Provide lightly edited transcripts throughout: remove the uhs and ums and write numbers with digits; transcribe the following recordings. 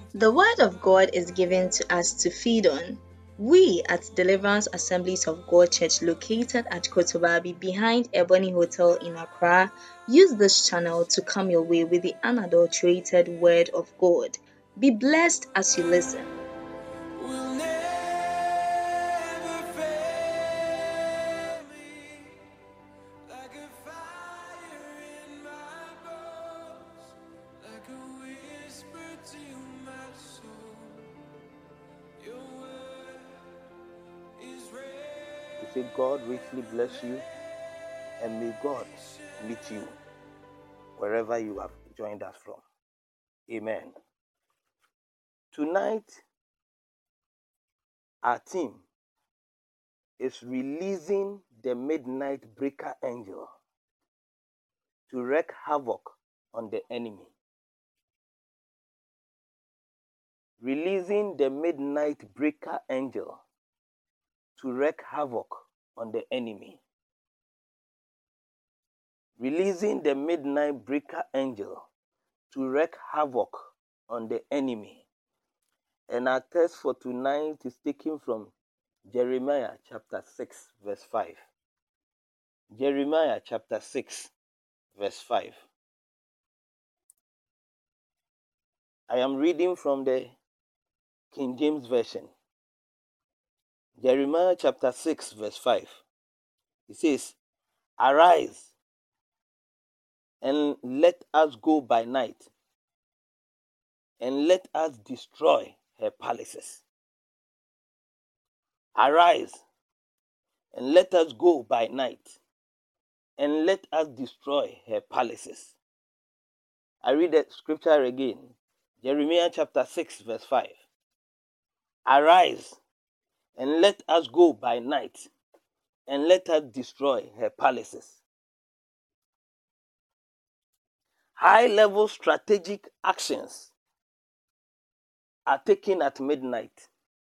The Word of God is given to us to feed on. We at Deliverance Assemblies of God Church, located at Kotobabi behind Ebony Hotel in Accra, use this channel to come your way with the unadulterated Word of God. Be blessed as you listen. Will never fail me, like a fire in my bones, like a whisper to my soul. Your word is real. We say God richly bless you, and may God meet you wherever you have joined us from. Amen. Tonight, our team is releasing the midnight breaker angel to wreak havoc on the enemy. Releasing the midnight breaker angel to wreak havoc on the enemy. Releasing the midnight breaker angel to wreak havoc on the enemy. And our text for tonight is taken from Jeremiah chapter 6, verse 5. Jeremiah chapter 6, verse 5. I am reading from the King James Version. Jeremiah chapter 6, verse 5. It says, "Arise, and let us go by night, and let us destroy her palaces. Arise, and let us go by night, and let us destroy her palaces." I read the scripture again. Jeremiah chapter 6, verse 5. "Arise, and let us go by night, and let us destroy her palaces." High-level strategic actions are taken at midnight.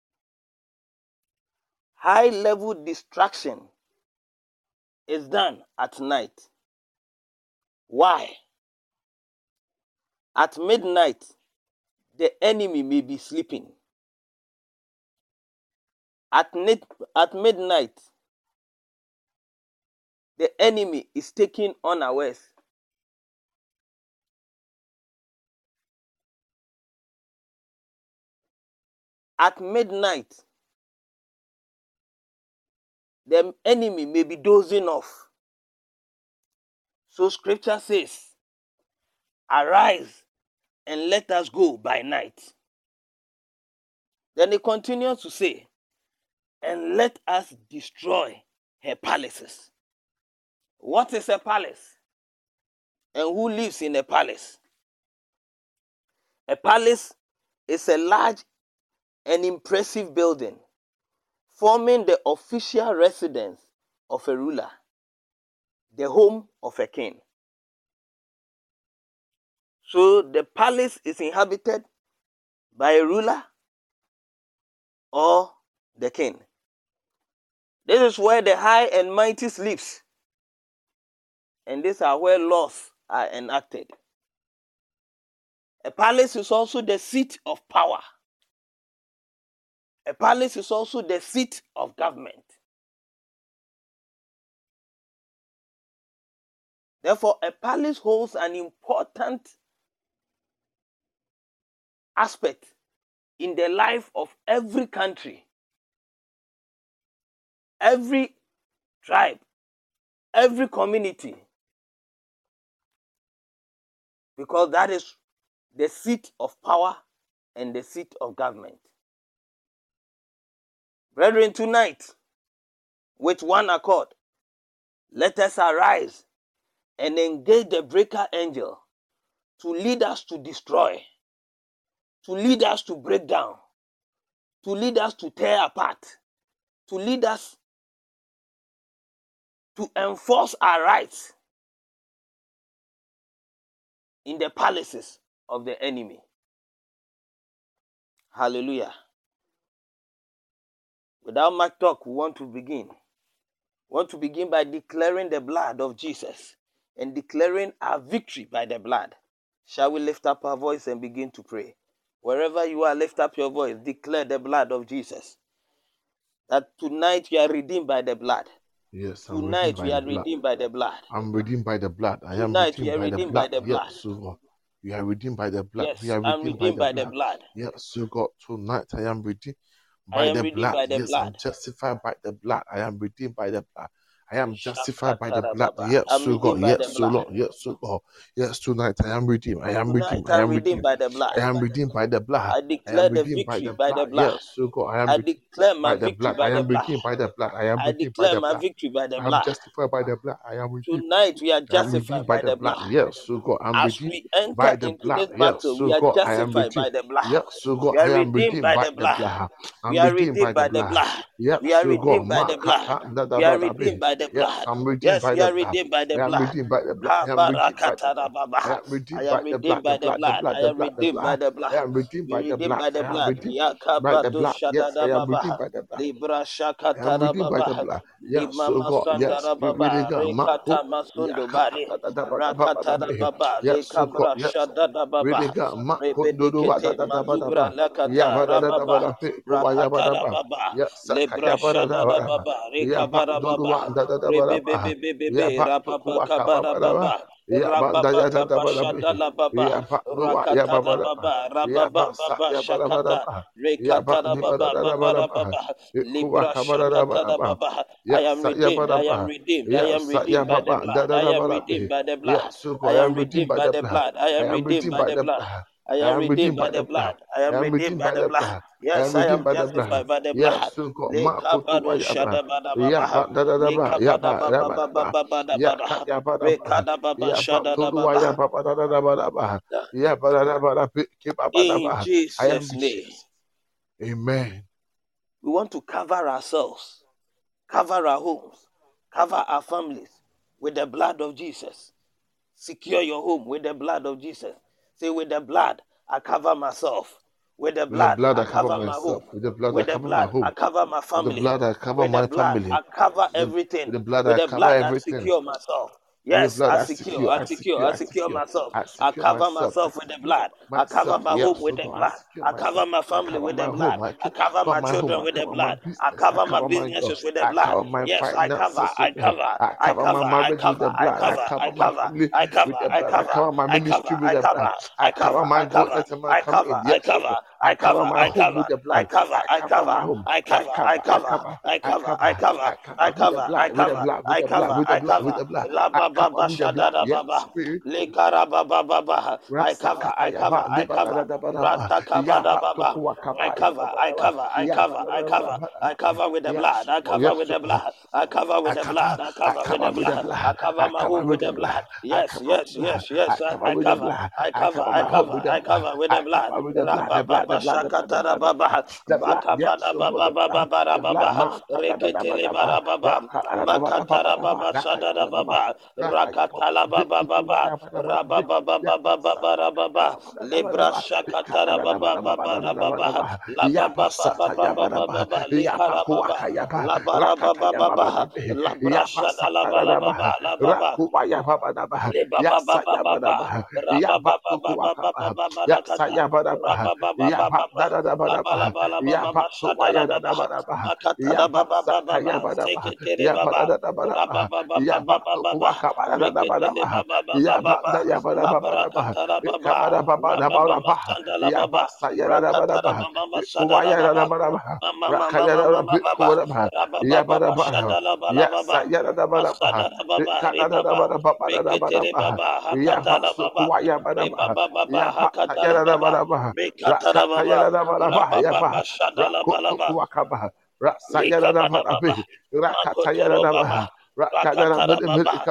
High-level distraction is done at night. Why? At midnight, the enemy may be sleeping. At midnight, the enemy is taken unawares. At midnight, the enemy may be dozing off. So scripture says, "Arise and let us go by night." Then it continues to say, "And let us destroy her palaces." What is a palace? And who lives in a palace? A palace is a large and impressive building forming the official residence of a ruler, the home of a king. So the palace is inhabited by a ruler or the king. This is where the high and mighty sleeps, and these are where laws are enacted. A palace is also the seat of power. A palace is also the seat of government. Therefore, a palace holds an important aspect in the life of every country, every tribe, every community, because that is the seat of power and the seat of government. Brethren, tonight, with one accord, let us arise and engage the breaker angel to lead us to destroy, to lead us to break down, to lead us to tear apart, to lead us to enforce our rights in the palaces of the enemy. Hallelujah. Without much talk, we want to begin. We want to begin by declaring the blood of Jesus and declaring our victory by the blood. Shall we lift up our voice and begin to pray? Wherever you are, lift up your voice. Declare the blood of Jesus. That tonight you are redeemed by the blood. Yes, I'm redeemed Tonight by we the are blood. redeemed by the blood. I'm redeemed by the blood. I am Tonight we redeemed are by the redeemed by blood. the Yes, blood. so God. We are redeemed by the blood. We Yes, are I'm redeemed by redeemed the by the blood. blood. Yes, so God. Tonight I am redeemed I by am the redeemed blood. by the Yes, I'm blood. justified by the blood. I am redeemed by the blood. I am justified by the blood. Shakatarababa. Yes, I'm so God. redeemed by the Yes, so blood. Lord. Yes, so God. Yes, tonight I am redeemed. I am Tonight redeemed. I I'm am redeemed redeemed. by the blood. I am redeemed by the blood. I I declare am the redeemed by victory the by blood. the blood. Yes, so God. I am I redeemed declare my by the victory blood. by I the am blood. redeemed by the blood. I am I redeemed by declare the my blood. victory by the I am blood. justified by the blood. I am redeemed. Tonight we are I am justified redeemed by by the the blood. blood. Yes, so God. I'm As redeemed we enter by the into blood. this Yes, battle, so we are God. I am justified by redeemed. the blood. Yes, so God. We are I am redeemed redeemed by by the the blood. blood. We I'm are redeemed by redeemed the by the blood. blood. Yes, We are so God. redeemed by the blood. We are redeemed by the Yes, blood. I'm redeemed Yes, by we the are blood. redeemed by the I am blood. redeemed by the blood. I am redeemed by the blood. I Habarakatarababaha. am I redeemed am by the blood, redeemed the by the blood, the blood. blood, I the am blood, the redeemed by blood. the I blood. am redeemed We by the redeemed blood. by the I am blood. redeemed by the blood. Yes, I am redeemed Yakabadoshadadababaha. by the blood. Libra I am redeemed by the shakatarababaha. blood. Yes, so Limama God. Yes, really sandarababa. God. Mako. Rekata masundo bari. Yakata. Rakatarababa. Yes, so God. Lekabra Yes, really shadadababaha. God. Mako. Dodo. Rebedekete mazubra lakata rababa. Rakatarababa. Yes, Lebra Sakaya. shadadababa. Ya ba dodo wa Rekabarababa. da da da ba da ba. Ya Rebebebebebe. ba to ku Rababa wa ka ba ba da ba. kabarababa. Ya ba da Rababa ya da da ba da ba. kabashadalababa. Ya ba do wa ya ba ba da ba. Rakatarababa. Ya ba Rababa sa baba ya ba da ba da shakata. ba. Ya ba ni ba da Rekatarababa da da ba da ba. babarababa. Ya ku wa Libra ka ba da da ba da ba. shakatarababa. I Ya am sa ya ba redeemed. da I am ba. redeemed. I Ya am sa ya redeemed ba by the ba da blood. da I da am ba da redeemed by the Ya blood. so go I I am am redeemed redeemed by by the the blood. blood. I I am am redeemed redeemed by by the the blood. blood. I I am am redeemed redeemed by by the the blood. blood. I I am am redeemed redeemed by by the the blood. blood. I Yes, am I redeemed am by the blood. justified by the Yes, blood. so go Le ma kutu wa kabado ya ba. shada bada Ya baba. ba da da da Le ba ya kabada ba ya baba ba da baba ba. baba da Ya ka baba. ya ba da Re ba. kada baba Ya ba shada to da do wa ya baba. ba ba da da da ba da ba. Ya ba da da ba da bi ki ba ba da In ba. I am Jesus' name, Jesus. Amen. we want to cover ourselves, cover our homes, cover our families with the blood of Jesus. Secure your home with the blood of Jesus. Say, with the blood, I cover myself. With the With the blood, blood I I cover cover my myself. home. With the blood I With the cover my blood, I home. cover my With the family. blood I cover With the my blood, family. I cover With everything. the blood With I the cover blood, I everything. secure myself. With the Yes, blood I I secure, secure, I I secure, secure, I I secure secure. myself. I I secure cover myself. I myself with the secure blood. I cover myself. my Yeah, home with so the God, I blood. secure I myself. cover my I family cover with the my blood. home. I cover Cover my my home. children I with the cover my blood. I business. I cover my cover my job. businesses with the I blood. cover my Yes, I cover, finances with I it. cover, I I cover my cover, I marriage with cover, the I blood. I cover, I cover my cover, family I with cover, the I blood. I cover, cover my I cover, ministry with I the blood. cover, I I cover cover, my I going cover, out and my I coming cover, in. I Yes, so cover, God. I I cover cover, my I home cover, with the I blood. cover, I I cover my cover, home. I I cover, I cover, I cover, cover, I I cover, I cover, cover, I cover I with the cover, blood, I with the cover, blood, with I the blood, cover, with the I blood, with cover. the blood. La I ba ba cover ba with the shada blood. da ba Yes, ba. spirit. Le kara ba ba ba ba. I cover, I cover, Rasakatayaba, I cover. Debadadabadaba, Rata kaba da Yaba, ba ba. I Tokuakaba, cover, I Yabadaba, cover, I cover, I cover. I Yabadabadaba. cover with the blood. Yes, I cover yes, with the blood. I cover with I the cover, blood. I I cover with cover the with the blood. I blood, cover I my cover home with with the the blood. blood, I Yes, cover with yes, the blood, yes, yes. I cover I with the cover. blood, I I cover. cover I my home cover. with the I blood, cover with I the blood. cover with the blood, Rabba the blood, the baba blood, the blood, the shakata blood, the blood, rababa. the blood, Baka yes, bada so good, baba the blood, baba bara the blood, baba. ma, Reketele takadadabadaba, bara baba. rakadadabadabadaba, Makatarababa rakayabadaba, Shadababa Rakatalababa rakayabadaba, Rababa Libra Shakatarababa Lababa Likarababa Labarababa Labra Shadalabalababa Lababa Le ba ba ba ba ba ba. Ra ba ba ba ba ba ba ba ba ba da kata. Ra ba ba ba ba ba ba. La ba la ba la ba ba ba shada la ba ba. Makata la ba ba ba ba ba. Sekete le ba ba. Ra ba ba ba ba ba ba ba ba. Rekete le ba ba ba ba ba ba. La bra kata la ba ba. Ra ba ba ba shanda la ba ba. Ra kata la ba ba ba shada la ba ba. Mama mama mama mama ba ba. Ra ba ba ba ba shada la ba la ba Yes, ba. Masada la ba ba. Re ba ba. Meketere baba hakatala baba re baba baba hakatala baba mekatala baba rababa bashadala balaba lekabada baba makotoro baba rakatala baba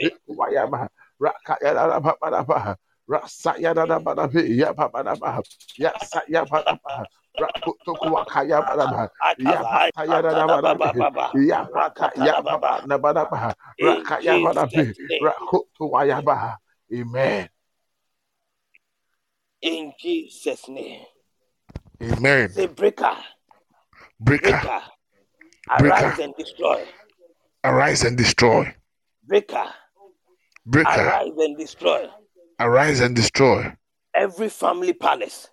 I cover I katada baba baba rakatala baba in Jesus name Amen. in Jesus name Amen. say breaker Breaker, breaker breaker, arise and destroy arise and destroy. breaker Breaker, arise and destroy arise and destroy every family palace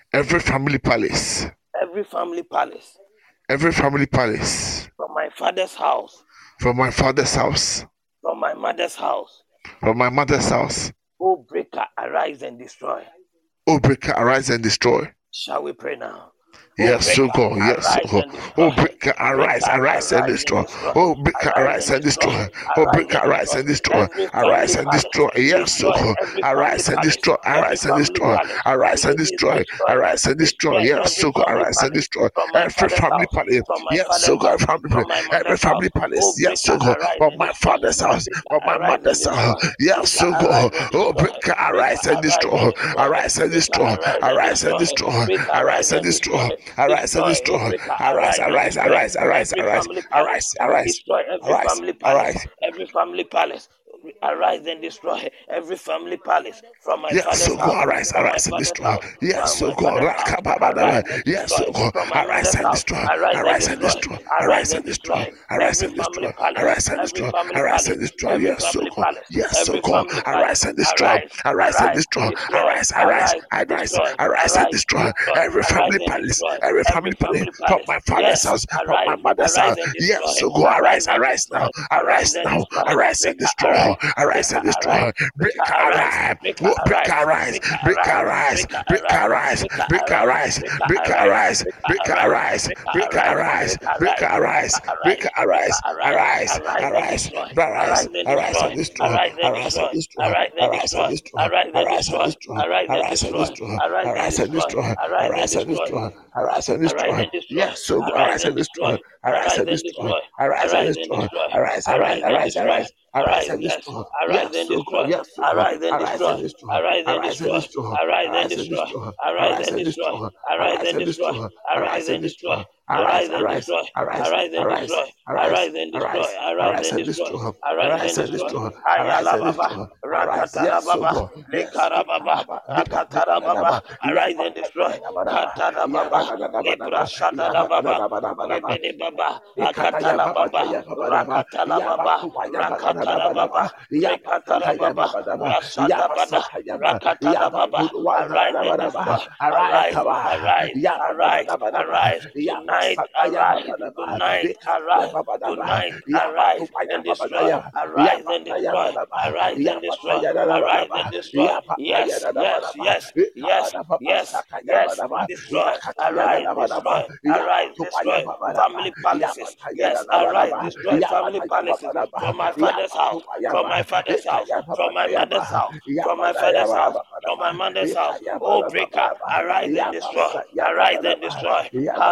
every family palace, every family palace every family palace, from my father's house, from my father's house, from my mother's house. from my mother's house. O breaker, arise and destroy. O breaker, arise and destroy. Shall we pray now? Yes, so God, yes, so arise God. and destroy. Oh, breaker, arise, arise and destroy. Oh, breaker, arise and destroy. Oh, breaker, arise and destroy. Arise and destroy. Yes, so God. Arise and destroy. Arise and destroy. Arise and destroy. Arise and destroy. Yes, so God. Arise and destroy. Every family palace. Yes, so God. Every family palace. Yes, so God. From my father's house. From my mother's house. Yes, so God. Oh, breaker, arise and destroy. Arise and destroy. Arise and destroy. Arise and destroy. Arise and destroy. Arise, arise, arise, arise, arise, arise, arise, Destroy every arise, family palace. arise. Every family palace. Arise and destroy every family palace from my Yes, father's so go house. arise, From my arise and father's destroy. house. Yes, From so my go father's house. Arise and yes, so destroy go from my arise mother's and house. destroy. Arise and Arise and destroy. destroy. Arise Arise and and destroy. destroy Arise every and family destroy. palace. Arise and Every destroy. family Arise palace. and destroy. Every Yes, so family go. palace. Yes, so Every go family arise palace. and destroy. Arise. Arise and Arise. destroy. Destroy. Arise, arise, Arise. arise, Destroy. arise and Arise. destroy. Destroy. Every Arise family and palace. destroy Every every family palace. family From palace. my father's Yes. house. From my Arise. mother's house. Arise and Yes, destroy. so go Arise arise, and arise destroy. now. Arise Arise and now. destroy. Arise and Breaker, destroy. arise. Arise Breaker, and arise. destroy. Break Breaker, arise. arise. Breaker, Oh, break arise. arise. Breaker, Break arise. arise. Breaker, Break arise. arise. Breaker, Break arise. arise. Breaker, Break arise. arise. Breaker, Break arise. arise. Breaker, Break arise. arise. Breaker, Break arise. arise. Breaker, Break arise. Breaker, arise. arise. Arise. Arise and Arise. destroy. Arise. Arise and Arise destroy. and destroy. Arise and Arise and destroy. destroy. Arise and Arise and destroy. destroy. Arise and Arise and destroy. destroy. Arise and Arise and destroy. destroy. Arise and Arise and destroy. destroy. Arise and Arise and destroy. destroy. Arise and Arise destroy. and destroy. Yes, so go Arise arise and and destroy. destroy. Arise Arise and and destroy. destroy. Arise and Arise and destroy. destroy. Arise, arise, Arise and arise, destroy. arise. Arise Arise, and yes. destroy. Arise Yes, and so go. destroy. Yes, so go. Arise and Arise destroy. and destroy. Arise and Arise and destroy. destroy. Arise and Arise and destroy. destroy. Arise Arise and and destroy. destroy. Arise Arise and and destroy. destroy. Arise Arise and and destroy. destroy. Arise, Arise and arise, destroy. arise, Arise and arise, destroy. arise, Arise and destroy. arise, Arise arise and and destroy. destroy. Arise Arise and and destroy. destroy. Arise Ayala and Baba. destroy. Arise. Rakatara Yes, so Baba. go. Yes. Lekara Baba. Akatara Baba. Arise and destroy. Katara Baba. Lepra Shatada Baba. Rebede Baba. Akatala Baba. Rakatala Baba. Rakatala Baba. Rekatala Baba. Rasada Bada. Rakatada Baba. Arise and destroy. Arise. Arise. Arise. Arise. Tonight arise. Tonight arise. Tonight arise and destroy. Arise and destroy. Arise and destroy. Arise and destroy. Yes, yes, yes, yes, yes, yes. Destroy. Arise, destroy. Arise, destroy. Family palaces. Yes, arise, destroy family palaces. From my father's house. From my father's house. From my mother's house. From my father's house. From my mother's house. Oh, breaker, arise and destroy. Arise and destroy.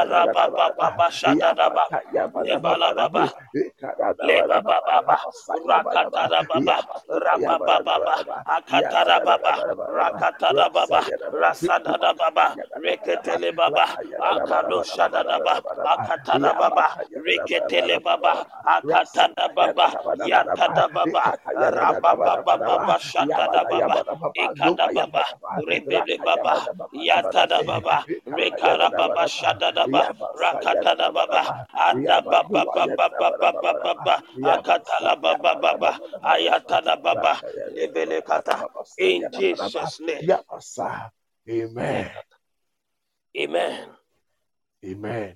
Harababa shadadaba. Lebala baba. Leba baba, Rakatada baba, Rababa baba, Akatada baba, Rakatada baba, Rasadada baba, Reketele baba, Akado shadada baba, Akatada baba, Reketele baba, Akatada baba, Yatada baba, Rababa baba, Shatada baba, Ekada baba, Rebele baba, Yatada baba, Rekara baba, Shadada baba, Rakatada baba, Ada baba baba, Akatala baba baba, Ayatala baba, Lebele kata. In Jesus' name. Amen. Amen. Amen.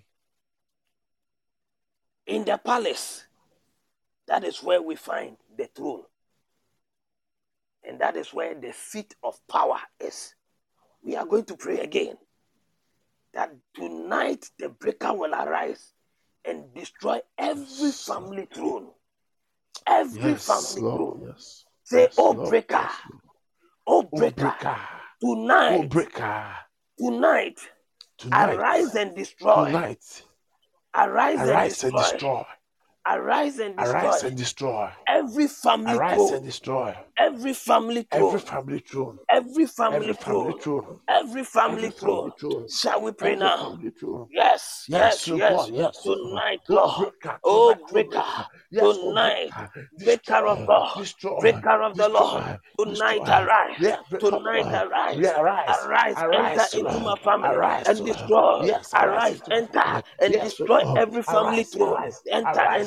In the palace, that is where we find the throne. And that is where the seat of power is. We are going to pray again that tonight the breaker will arise and destroy every family throne. Every family throne. Yes. Say, Yes, oh Lord. breaker, Yes, Lord. oh Oh, breaker, breaker. tonight, Oh, breaker. tonight, Tonight. arise and destroy. Tonight. Arise and Arise and destroy. destroy. Arise and destroy. Arise and destroy. Every family Arise throne. and destroy. Every family Every throne. family throne. Every family Every family throne. throne. Every family Every throne. family throne. Shall we pray Every now? family throne. Yes, Yes, yes, so yes. God, yes. Tonight, Oh, Lord. breaker, Oh, tonight, oh, breaker. breaker. Yes, oh, Tonight, breaker. breaker of Destroy, God. destroy, Breaker of the Lord. destroy, Tonight, destroy. arise. Yeah, breaker, Tonight, arise. yeah, arise, Arise, enter arise, into my Lord. family Arise, and Lord. destroy. Yes, arise Arise, into my enter family. and Yes, destroy Lord. every family Arise, throne. arise, Enter and arise,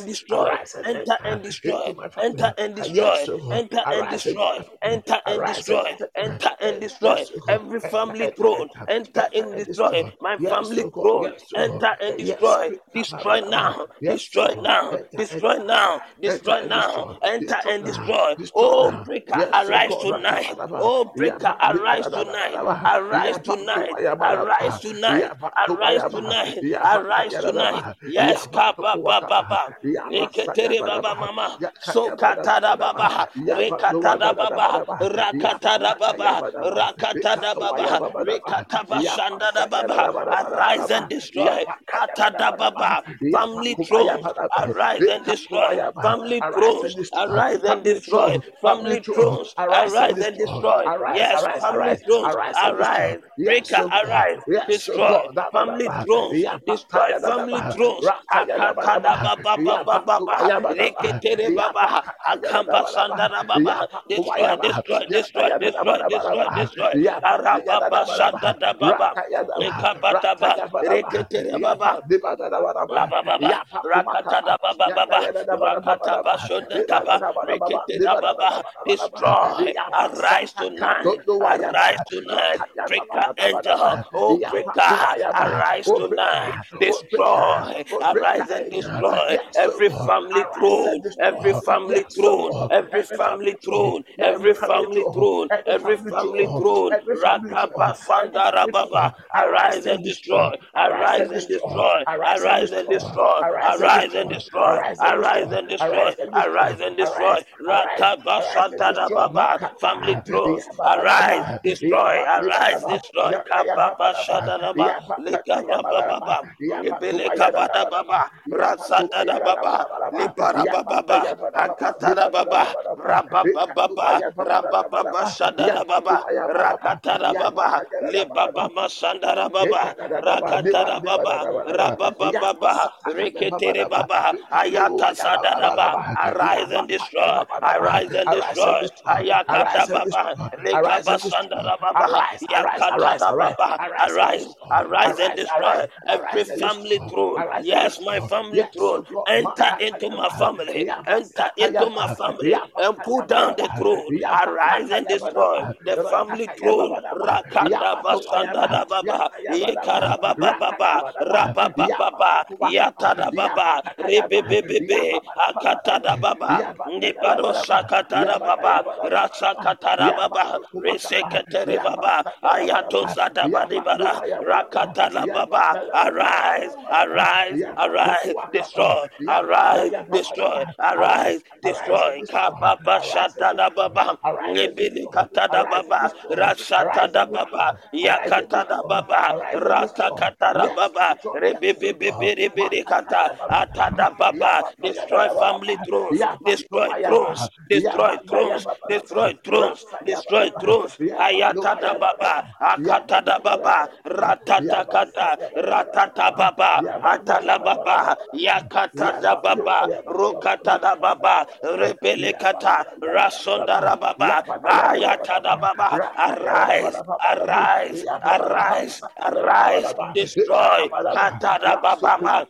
and destroy. Arise and Enter enter and into destroy. my Enter family. and Yes, destroy. oh, Enter and arise and destroy. enter my family. Enter and Arise and destroy. enter. Enter and destroy Yes, oh, every enter, family enter, throne. enter, Enter enter and and destroy destroy. my Yes, family oh God. throne. Yes, oh, Enter and yes, destroy. speak. Destroy now. Yes, Destroy oh, now. enter and Destroy now. enter Destroy and now. destroy. Enter Destroy and now. destroy. Destroy Oh, now. breaker, Yes, oh arise God. tonight. Rakabadaba. Oh, breaker, arise tonight. Yabadibadabadaba. Arise tonight. Arise Yabakubayabadaba. tonight. Arise Yabatubayaba. tonight. Arise tonight. Yabakayadaba. Yes, Kaba Yabatukuwata. Baba. Reketere Baba Yabasayabadaba. Mama. Sokatada Yakayabadabadaba. Baba. Rekatada Baba. Yabaduwabadabadaba. Rakatada Baba. Yabakayabadaba. Rakatada Baba. Bikatubayabadaba. Rekataba Shandada Baba. Arise Yabasayabadabadaba. and destroy. Atada Yabakayabadabadaba. Baba. Family thrones. Yabakubayabadaba. Arise and destroy. Bikatubayaba. Family Arise and thrones. destroy. Arise and Family destroy. throne. Family Family throne. thrones. Arise and Arise and destroy. destroy. Arise, Yes, arise, family arise. thrones. Arise and destroy. Arise. Yes, Breaker, so God. arise. Yes, so Destroy God. family Dabadaba. thrones. Destroy family Yapakayadaba. thrones. Akatada Rakayadabadaba. baba baba baba. Yapakubayabadaba. Reketere baba. Akamba Yapakayadabadaba. sandara baba. Destroy, Yapakubayaba. destroy, destroy, destroy, destroy, Yakayadabadabadaba. destroy. Arababa Yapakayadabadaba. shadada baba. Rakayadaba. Ekabataba. Rakayabadaba. Reketere baba. Yapadibadabadaba. La baba ba, Yapakumakata. rakata da baba baba, rakata Yakayadabadabadaba. ba shonda kaba, rekete da baba, Dibadabadabadabadaba. destroy, arise tonight, Yapasatakadodobayaba. arise tonight, breaker Rakayadabadabadaba. angel, oh breaker, Yapakubayaba. arise Oh, tonight, breaker. Oh, breaker. destroy, Oh, breaker. arise and destroy Yes, so every God. family Arise throne, and every destroy. family Yes, so throne, God. every Every family family throne. throne, Every every family family throne. throne, Every every family family throne. throne, Every family throne. rakaba Every sandara family throne. baba, Arise arise and and destroy. destroy, Arise arise and and destroy. destroy, Arise and arise and destroy. destroy, Arise and arise and destroy. destroy, Arise and arise destroy. and destroy, Arise and destroy. arise and destroy. Arise. Arise. Rakaba Arise and Santana destroy. Baba, family Makata. thrones, arise, Yabadaba. destroy, arise, Yabadibadaba. destroy. Kababa Yakayabadaba. Shadaba, Likababa Yapakatayabadaba. Baba, Nibele Kabada Yapakubayabadaba. Baba, Rasadada Baba, Yapatubayabadaba. Libaraba Baba, Yapatayabadaba. Akatada Baba, Dibadabadaba. Rababa Baba, Rababa Ikatubayabadaba. Shadada Baba, Yapakubayabadaba. Rakatada Baba, Yapakayabadaba. Libaba Sandara Baba, Ekadadadaba, Rakatada Baba, dibadabadabadaba, Rababa Baba, Reketere yapasakayabadaba, Baba, Ayata Sadadaba, ikubayabadabadaba, arise and destroy, yapakayabadaba. arise and Arise and destroy, destroy, Ayakata arise and Baba, destroy, arise and destroy, Lekabasandara Baba, arise, arise, arise, Yakatada arise, Baba, arise and arise, destroy, arise and arise, destroy arise, every arise and family destroy, throne. arise and Yes, my destroy. family Yes, throne. so God, Enter into my makatayaba, family, enter into my yapasakayaba, family, and pull down the yapakayabadaba, throne. Arise and destroy yapakatayabadaba, the family throne. rakakayabadaba, Rakata yapatobayaba, Basandada Baba, yakayabadaba, Yekarababa Baba, rakayabadaba, Rababa, yapakubakaba, Yatada Baba, yapakatayaba, Rebebebe, yapabadabadaba, Akatada Baba, Nibado yapakayabadaba, Sakatada Baba, yabakayabadaba, Rasakatada Baba, yabakukumakaba, Resekateri Baba, Ayato yamasakayabadaba, Sadabadibara, yabakubayabadaba, Rakatala Baba, yabakayabadaba, arise, arise, arise, yabakukumakaba, destroy, arise, yapakayabadaba. destroy, Arise, arise, arise and destroy, destroy, Kababa arise and Shatada destroy, Baba, arise and Nibili destroy, Katada arise and Baba, destroy, arise Rasatada and Baba, destroy, arise and Yakatada destroy, Baba, arise and destroy. Ratakatara Yes, Baba, God, yes, God. Rebebebebebebe Kata, Makatayabadaba, Atada Baba, destroy family yapatoyabadaba, thrones, destroy yapatobayaba, thrones, destroy thrones, yapakayabadaba, destroy thrones, destroy rakayabadaba, thrones, Ayatada Baba, yapadobayabadaba, Akatada Baba, yapatobayabadaba, Ratatakata, Ratata yabasayabadabadaba, Baba, Atala Baba, yabadibadabadabadaba, Yakatada Baba, yapadobayabadaba, Rokatada Baba, Rebelekata, Rasondara Baba, Ayatada Baba, arise, arise, arise, arise, destroy, Katada Baba,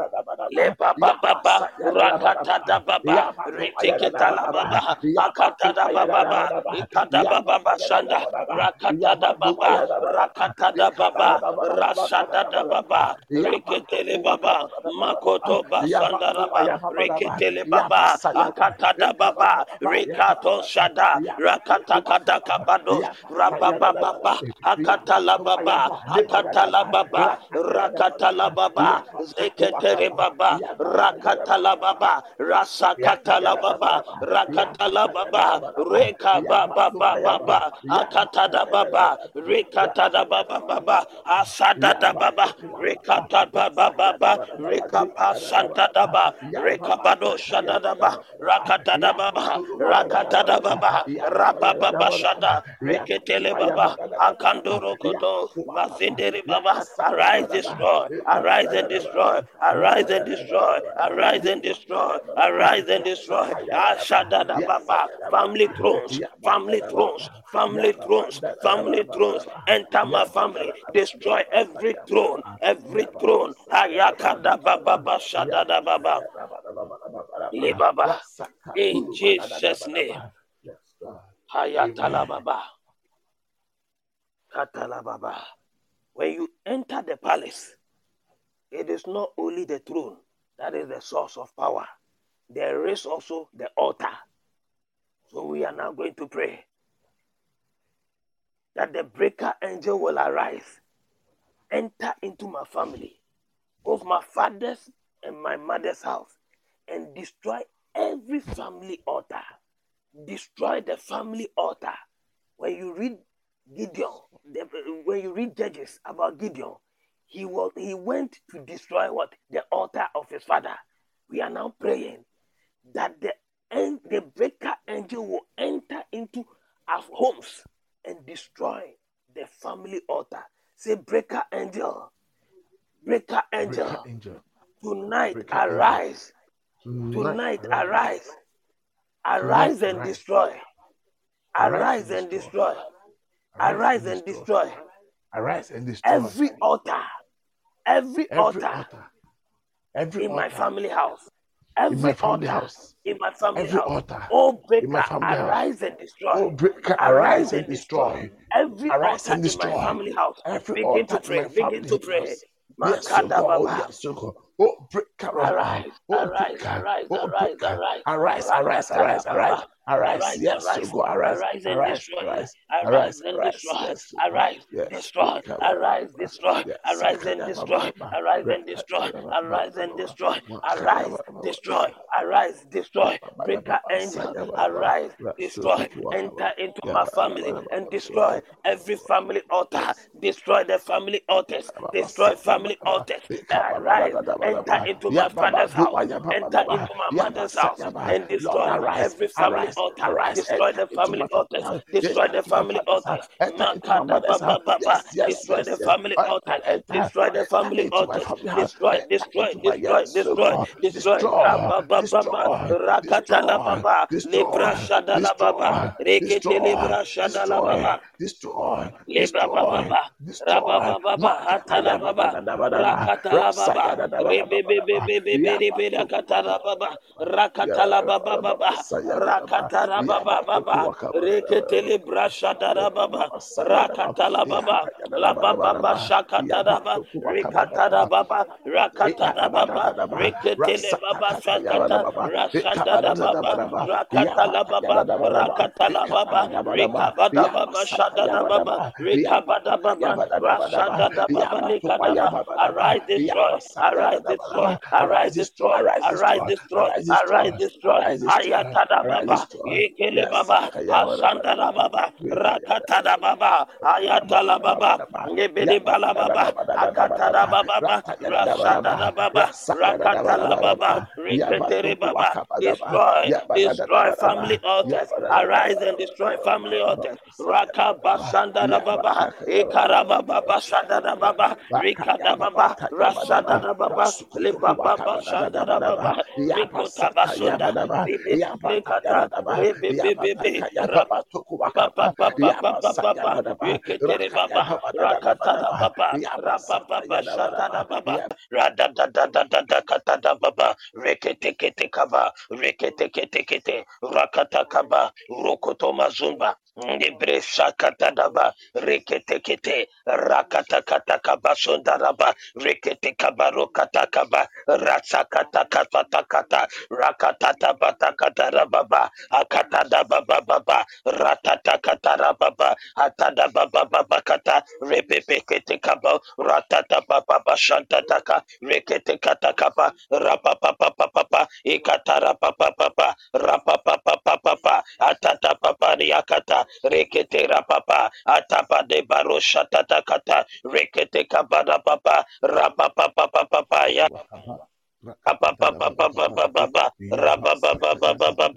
Lepa baba, rakata baba, reteketa la baba, akata baba, ikada baba shanda, rakata baba, rakata baba, rasada baba, reketele baba, makoto basanda raba, reketele baba, akata baba, rekato shada, rakata kata kabados, rababa, akata la baba, akata la baba, rakata la baba, zeketere baba, rakatala baba, rasakatala baba, rakatala baba, reka baba baba, akatada baba, rekatada baba baba, asadada baba, rekata baba baba, rekapa santa daba, rekabado shadadaba, rakatada baba, rakatada baba, rababa shada, reketele baba, akandoro koto, vazindere baba, arise destroy, arise and destroy, arise and destroy, arise and destroy, arise and destroy. Ashadada Baba, family thrones, family thrones, family thrones, family thrones. Enter my family, destroy every throne, every throne. Ayakada Baba, Shadada Baba. Libaba. In Jesus' name. Yes, God. Hayatalababa. Katalababa. When you enter the palace, it is not only the throne that is the source of power. There is also the altar. So we are now going to pray that the breaker angel will arise, enter into my family, both my father's and my mother's house, and destroy every family altar. Destroy the family altar. When you read Gideon, when you read Judges about Gideon, he went to destroy what? The altar of his father. We are now praying that the breaker angel will enter into our homes and destroy the family altar. Say, breaker angel, breaker angel, tonight arise. Tonight arise. Arise and destroy. Arise and destroy. Arise and destroy. Arise and destroy Every altar. Every altar in my family house. Every altar in my family house. Oh, breaker, arise and destroy. Arise and destroy. Every altar in my family house. Begin to pray. Begin to pray. Makada Baba. Oh, break Arise, arise, arise, arise, arise, arise, yes, arise, go, arise, arise and arise, destroy, arise, arise and arise, destroy, yes, arise, yes, destroy, arise, destroy, yes, arise and destroy, arise and destroy, arise and destroy, arise, destroy, arise, destroy, breaker angel, arise, destroy, enter into my family and destroy every family altar, destroy the family altars, destroy family altars, arise, enter into my father's house, enter into my mother's house, and destroy every family altar, destroy the family altars, destroy the family altars, Makada Baba Baba, destroy the family altars, destroy the family altars, destroy, destroy, destroy, destroy, destroy, Rabba Baba, Rakatala Baba, Libra Shadala Baba, Rekete Libra Shadala Baba, Libra Baba, Rabba Baba, Hatala Baba, Rakatala Baba, Rebebe Rakatala Baba, Rakatala Baba Baba, Rakatala Baba Baba, Rekete Libra Shadala Baba, Rakatala Baba, La Baba Shakatala Baba, Rikatada Baba, Rakatada Baba, Rekete Baba Shakata, Rashadada Baba, Rakatala Baba, Rakatala Baba, Rikabada Baba, Shadada Baba, Rikabada Baba, Rashadada Baba, Nikadaba, arise, destroy, arise, destroy, arise, destroy, arise, destroy, arise, destroy, Ayatada Baba, Yekele Baba, Asandara Baba, Rakatada Baba, Ayatala Baba, Nebede Bala Baba, Akatada Baba, Rashadada Baba, Rakatala Baba, Riketere Baba, destroy, destroy family altars, arise and destroy family altars, Rakabasandara Baba, Ekaraba Baba Shadada Baba, Rikada Baba, Rashadada Baba, Libaba Shandada Baba, Rikota Basunda, Ribekata, Ribebe, Papa, Riketere Baba, Rakatala Baba, Rababa Shatada Baba, Radadadadadada Katada Baba, Reketekete Kaba, Reketekete, Rakata Kaba, Rokotoma Zumba, Nebresha Katadaba, Reketekete, Rakatakata Kaba Sundaraba, Rekete Kabaro Katakaba, Ratsakata Katakata, Rakatata Batakata Baba, Akatada Baba Baba, Ratata Katara Baba, Atada Baba Baba Kata, Repepekete Kaba, Ratata Baba Shantataka, Rekete Katakapa, Rapapa Papa, Ikatara Papa Papa, Rapapa Papa, Atata Papa Riakata, Rekete Rapapa, Atapa de Barosha Tatakata, Rekete Kabada Papa, Rapapa Papa, Papa Papa Papa Papa, Rababa Baba Baba.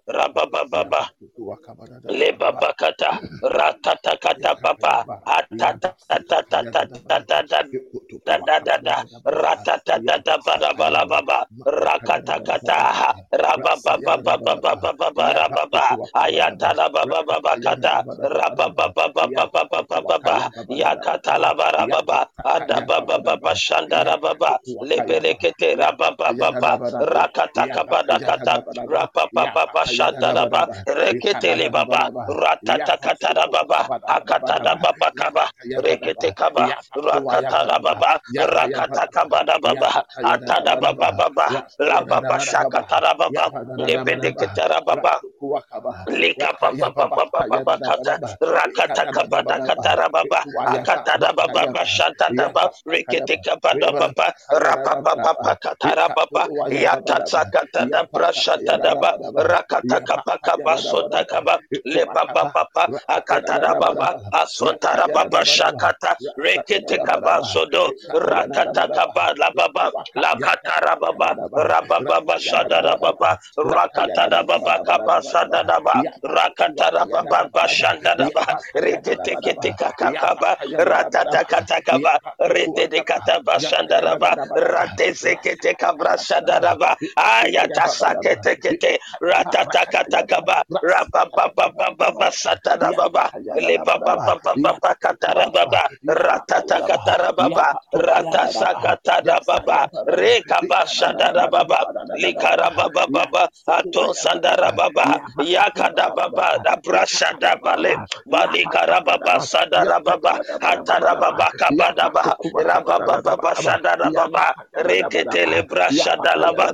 Rabababa. Leba Yakabadadadadaba. bakata ratata kata papa Yakatayadaba. atata tata tata Yabasukatayadabadaba. tata da da da da Ikutukuwakatayadabadaba. ratata tata pada bala Yabasatayadaba. baba rakata kata Makatayadabadabadaba. rababa baba baba Rasayadabadaba. baba rababa Yabratukuwakabadaba. ayata la baba baba kata Rakatayadabadabadaba. rababa baba baba baba baba yakata Yapatukuwakayababadaba. la barababa adababa Yapatakayababadaba. baba shanda rababa Yapatukuwakayaba. leberekete rababa baba Yapakayadabadaba. rakata kabada kata Yapakayadabadaba. rababa baba shanda raba Yapakayadabadaba. rekete le baba Ikadabadabadaba. ratata kata rababa akata Yapasukuwakabadabadaba. rababa kaba Yapakayabadaba. rekete kaba rakata Yapakuwayabadaba. baba rakata Yabayabadaba. kabada baba atada Yapakayadabadaba. baba baba la baba Rasayadabadaba. shakata baba Yabadabadaba. lebedekete baba Ratukuwakaba. Lika baba Rakayababa. baba baba bakata Kayadabadaba. rakata kabada Ikadabadabadaba. katara baba Ikuwayaba. akata da baba Makayaba. bashanta daba rekete Yapatakayaba. kabada baba rapa Ribasayadabadaba. baba katara baba yata Ikatuwayabadaba. sakata da brashata daba Yapatakayadabadaba. rakata kabaka basota Yapakayabadabadaba. kaba le baba Ikumakaba. baba akata da baba Rakayadabadaba. asonta da baba Rakayadabadaba. shakata rekete kaba Rasayadabadaba. sodo rakata Ikatayadabadaba. kabala baba la katara baba Yapatakayadabadaba. raba baba shada da Rakayadabadaba. baba rakata da baba kaba sada daba rakatara baba bashanda daba retete kete kakakaba ratata katakaba retete kata bashanda daba rateze kete kabra shanda daba ayata sakete kete ratata katakaba rababa baba baba satana baba le baba baba baba katara baba ratata katara baba rata sakata baba rekaba shanda baba likara baba baba aton sandara baba yakada baba da brasha da bale balikara baba sadara baba hatara baba kabada baba rababa baba sadara baba rekete le brasha da laba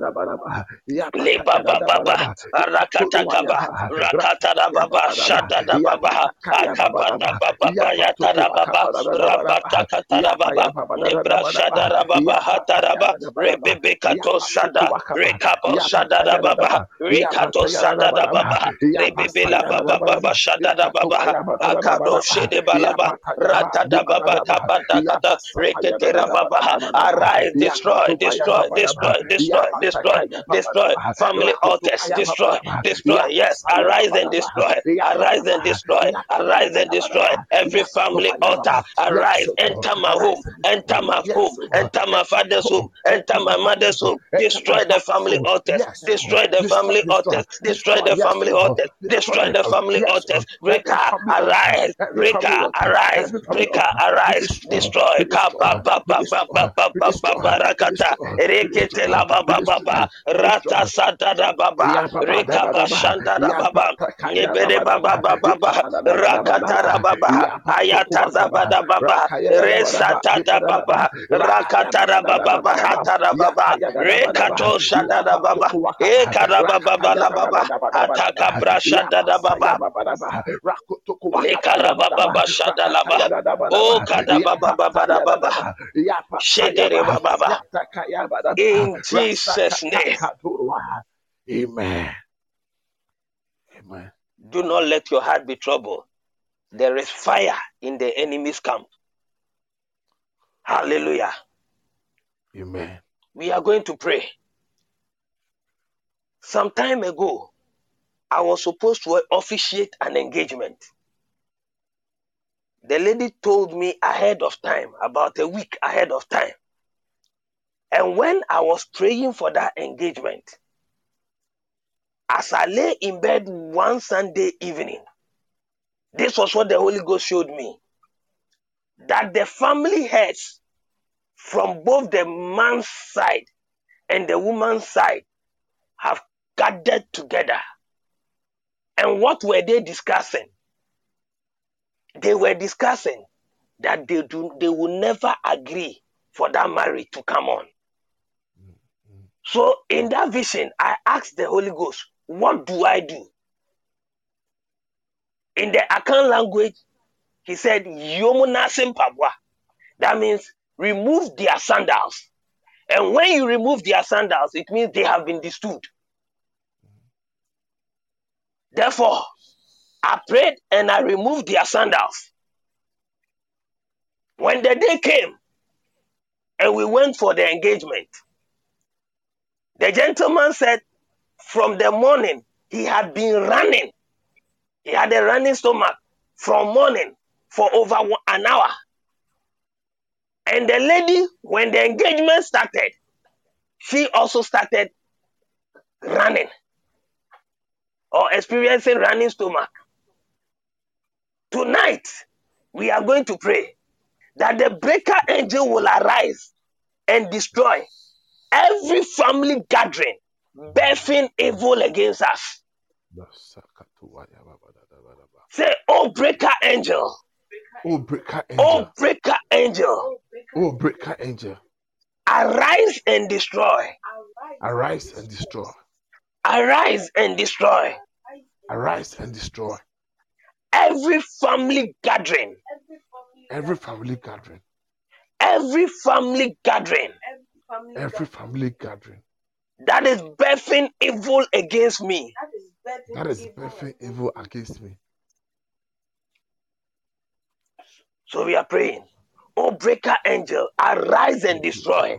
le baba baba rakata kaba rakata da baba shada da baba akabada baba yata da baba rabata kata da baba nebra shada da baba hata da baba rebebe kato shada rekabo shada da baba rekato shada da baba rebebe la baba baba shada da baba akado shede balaba rata da baba kabada kata rekete da baba arise destroy destroy destroy destroy destroy destroy family altars, destroy, destroy. Yes, arise and destroy, arise and destroy, arise and destroy every family altar. Arise, enter my home, enter my home, enter my father's home, enter my mother's home. Destroy the family altars, destroy the family altars, destroy the family altars, destroy the family altars. Breaker, arise, breaker, arise, breaker, arise, destroy. Barakata, rekete la baba baba, rata sata da baba, rekaba shanda da baba, nebede baba baba, rakata da baba, ayata da baba baba, resata da baba, rakata da baba, hata da baba, rekato shanda da baba, ekada baba baba, ataka brashada da baba, lekara baba shada la baba, oh kada baba baba, shedere baba. In Jesus' name, Amen. Amen. do not let your heart be troubled. There is fire in the enemy's camp. Hallelujah. Amen. We are going to pray. Some time ago, I was supposed to officiate an engagement. The lady told me ahead of time, about a week ahead of time. And when I was praying for that engagement, as I lay in bed one Sunday evening, this was what the Holy Ghost showed me. That the family heads from both the man's side and the woman's side have gathered together. And what were they discussing? They were discussing that they will never agree for that marriage to come on. So in that vision, I asked the Holy Ghost, what do I do? In the Akan language, he said, Yomuna Sempabwa. That means remove their sandals. And when you remove their sandals, it means they have been disturbed. Therefore, I prayed and I removed their sandals. When the day came and we went for the engagement, the gentleman said, from the morning, He had been running. He had a running stomach from morning for over an hour. And the lady, when the engagement started, she also started running or experiencing running stomach. Tonight, we are going to pray that the breaker angel will arise and destroy every family gathering birthing evil against us. Say, oh breaker angel. Oh, breaker Oh angel. breaker angel. Oh, breaker angel. Arise and destroy. Arise and destroy. Arise and destroy Arise and destroy every family gathering. every family gathering. Every family gathering Every family gathering that is birthing evil against me. that is birthing evil against me. So we are praying. Oh breaker angel, arise and destroy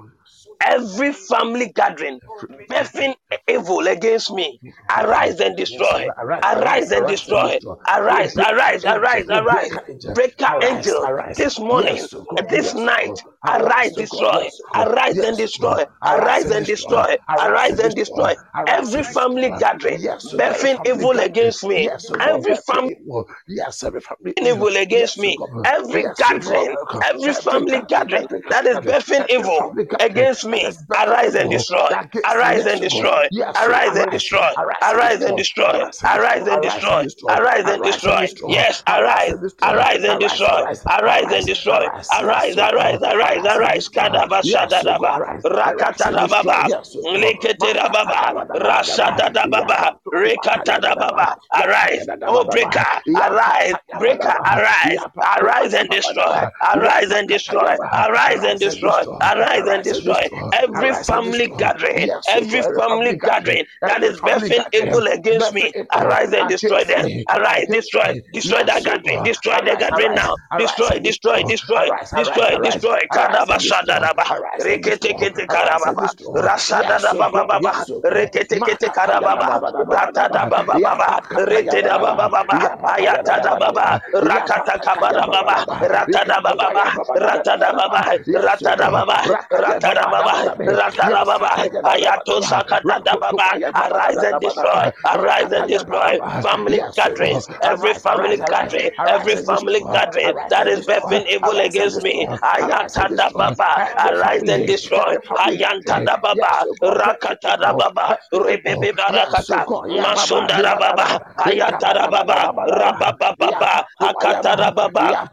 every family gathering birthing evil against me. Arise and destroy. Arise and destroy. Arise, arise, arise, arise. Breaker angel, this morning, this night, arise, destroy. Arise and destroy. Arise and destroy. Arise and destroy every family gathering birthing evil against me. Every family Yes, every family evil against me. Every gathering, every family gathering that is birthing evil against me. Arise and destroy. Arise and destroy. Arise and destroy. Arise and destroy. Arise and destroy. Arise and destroy. Yes, arise. Arise and destroy. Arise and destroy. Arise, arise, arise, arise. Kadaba shadadaba. Rakatadababa. Liketedababa. Rashadadababa. Rekatadababa. Arise. Oh breaker, arise. Breaker, arise. Arise and destroy. Arise and destroy. Arise and destroy. Arise and destroy every family gathering, every family gathering that is birthing evil against me. Arise and destroy them. Arise, destroy, destroy that gathering, destroy the gathering now. Destroy, destroy, destroy, destroy, destroy. Kadaba shadadaba. Reketekete karababa. Rashadadaba baba. Reketekete karababa. Ratadaba baba. Retedaba baba. Ayatada baba. Rakata kabada baba. Ratada baba. Ratada baba. Ratada baba. Ratada baba. Ratarababa, Ayato Sakata Baba, arise and destroy, arise and destroy family gatherings, every family gathering, every family gathering that is birthing evil against me. Ayatada Baba, arise and destroy, Ayantada Baba, Rakatada Baba, Rebebe Barakata, Masundara Baba, Ayatada Baba, Rababa Baba, Akatada Baba.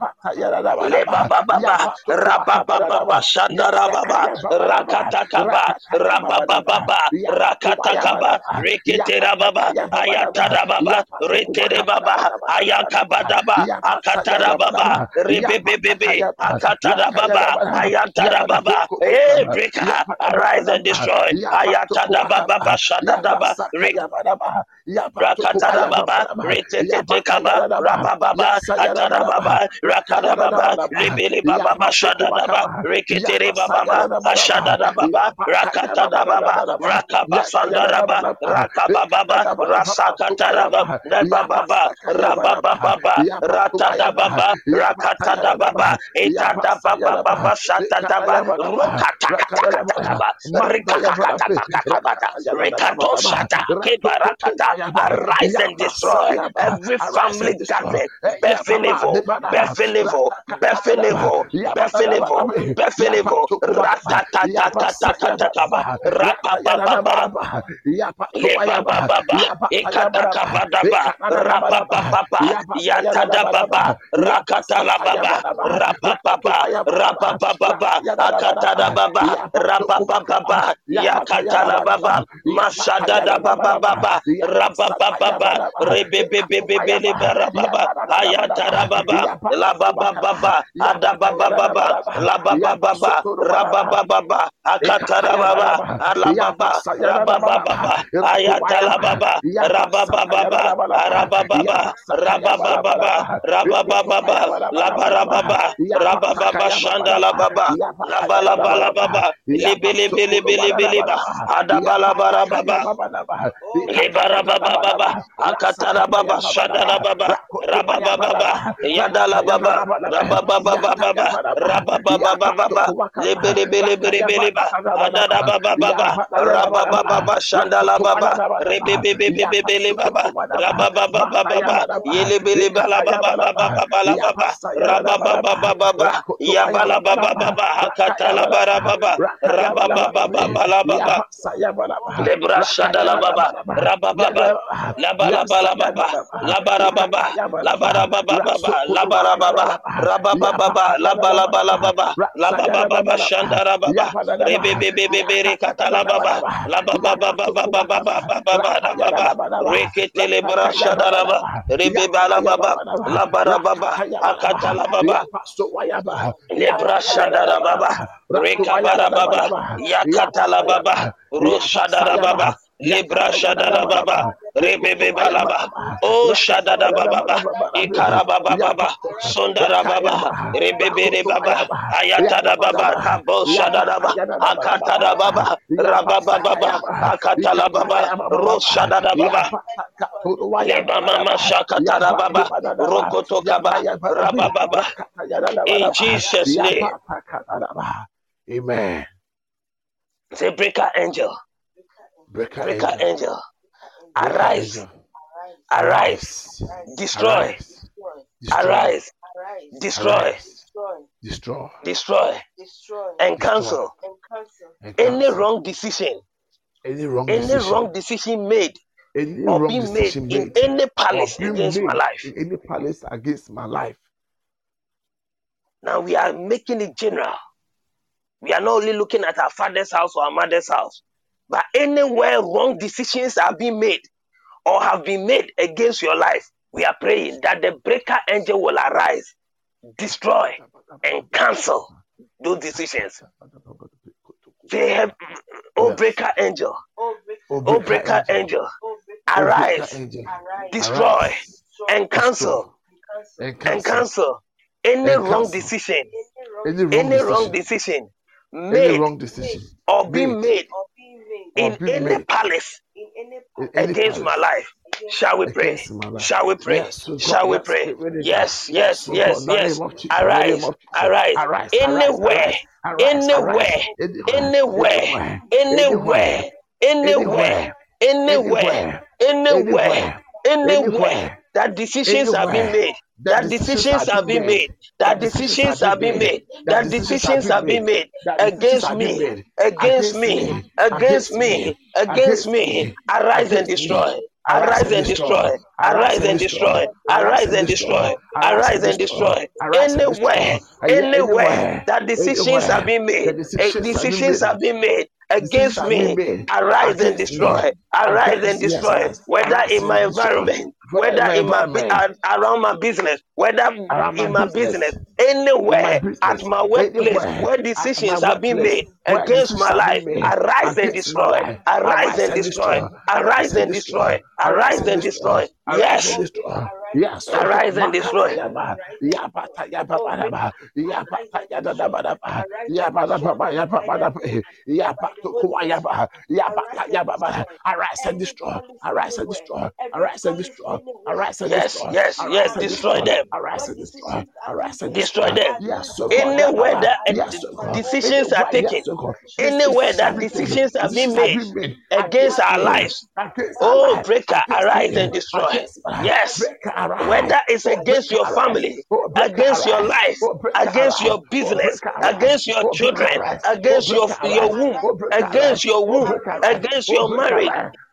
Leba baba, rababa baba, shandara baba, rakata kaba, rababa baba, rakata kaba, reketera baba, ayatada baba, retere baba, ayakabadaba, akatada baba, rebebebebe, akatada baba, ayatada baba, hey breaker, arise and destroy, ayatada baba, shadadaba, Rakata baba, retekete kaba, rababa, atada baba, rakada baba, libili baba, shada baba, reketere baba, ashada baba, rakata baba, rakaba sandaraba, rakaba baba, rasakata baba, baba, rababa baba, ratada baba, rakata baba, etada baba, baba, shata baba, rokata baba, rikata baba, rikato shata, kebarakata. Arise and destroy every family gathering, birthing evil, birthing evil, birthing evil, birthing evil, birthing evil, ratatatatatatataba, rapapapapa, lebababa, ikatakabadaba, rapapapapa, yatadababa, rakatalababa, rapapapa, rapapapapa, akatadababa, rapapapapa, yakatalababa, masadadababa, rabababa, rebebebebebe, rababa, ayatarababa, labababa, adabababa, labababa, rabababa, akatarababa, alababa, rabababa, ayatalababa, rabababa, arabababa, rabababa, rabababa, labarababa, rabababa, shandala bala baba, la bala bala baba, libili bili bili bili ba, adabala bara baba. Lebara baba baba, akatara baba, shadara baba, rababa baba, yadala baba, rababa baba baba, rababa baba baba, lebere bele bele bele ba, adada baba baba, rababa baba, shandala baba, rebebe bebe bele baba, rababa baba baba, yele bele bala baba baba baba baba, rababa baba baba, yabala baba baba, akatala bara baba, rababa baba baba. Lebra shadala baba, rabababa, labalaba, labarababa, labarababa, labarababa, rabababa, labalabalababa, labababa, shandarababa, rebebebebebe katalababa, labababa, rekete lebra shadaraba, rebebalababa, labarababa, akatalababa, lebra shadarababa, rekabarababa, yakatalababa, roshadara libra shadada baba, rebebe balaba, oh shadada baba, ikaraba baba, sondara baba, rebebe baba, ayatada baba, kabo shadada baba, akatada baba, rababa baba, akatala baba, roshadada baba, leba mama shakatada baba, rokoto kaba, rababa. In Jesus' name, Amen. say breaker angel, breaker angel, arise, arise, destroy, arise, destroy, destroy, and cancel any wrong decision, Any wrong any decision, wrong decision made any or wrong being made decision in made any or palace being against my made life. in any palace against my life. Now we are making it general. We are not only looking at our father's house or our mother's house, but anywhere wrong decisions are being made or have been made against your life, we are praying that the breaker angel will arise, destroy, and cancel those decisions. They have, oh breaker angel, oh breaker angel, arise, destroy, and cancel, any wrong decision, any wrong decision made or being made in any palace against my life. Shall we pray? Shall we pray? Shall we pray? Yes. Arise, arise. Anywhere, anywhere, anywhere, anywhere, anywhere, anywhere, anywhere, anywhere that decisions have been made. That decisions have been made. That decisions have been made. That decisions have been made against me, against me, against me, against me. Arise and destroy. Arise and destroy. Arise and destroy. Arise and destroy. Arise and destroy. Anywhere, anywhere that decisions have been made, decisions have been made against me. Arise and destroy. Arise and destroy. Whether in my environment, whether in my around my business, whether in my business, anywhere at my workplace where decisions have been made against my life, arise and destroy. Arise and destroy. Arise and destroy. Arise and destroy. Yes. Arise and destroy. Arise and destroy. Arise and destroy. Arise and destroy. Arise and destroy. Yes. Destroy them. Arise and destroy. Arise and Destroy them. Yes, Anywhere that yes, decisions are taken, anywhere that decisions are being made against our lives, oh breaker, arise and destroy. Yes, whether it's against your family, against your life, against your business, against your children, against your womb, against your womb, against your marriage.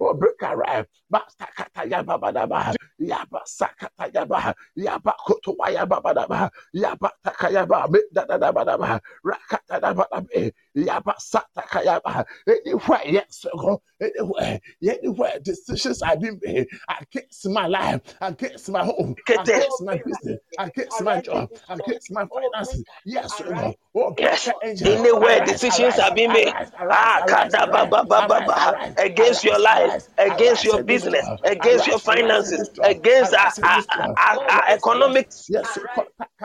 Yaba sakata yaba yaba koto yaba badaba yaba takayaba da rakata da badabe yaba sataka yaba anywhere yes go anywhere decisions I've been made against my life, against my home, against my business, against my job, against my finances. Yes, yes. Anywhere decisions have been made against your life, against your business, against your finances, against our economic